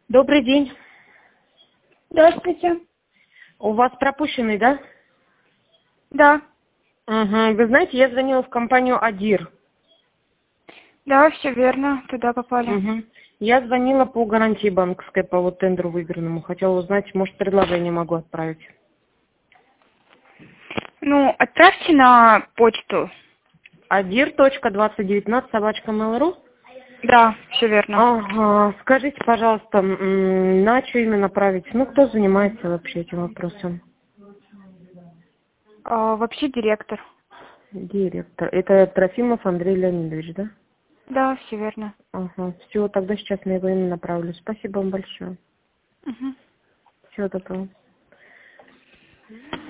Добрый день. Здравствуйте. У вас пропущенный, да? Да. Угу. Вы знаете, я звонила в компанию «Адир». Да, все верно. Туда попали. Угу. Я звонила по гарантии банковской, по вот тендеру выигранному. Хотела узнать, может, предложение могу отправить. Ну, отправьте на почту. adir.2019@mail.ru. Да, все верно. Ага. Скажите, пожалуйста, на что именно править? Ну, кто занимается вообще этим вопросом? Вообще директор. Директор. Это Трофимов Андрей Леонидович, да? Да, все верно. Ага. Все, тогда сейчас на его имя направлю. Спасибо вам большое. Угу. Всего доброго.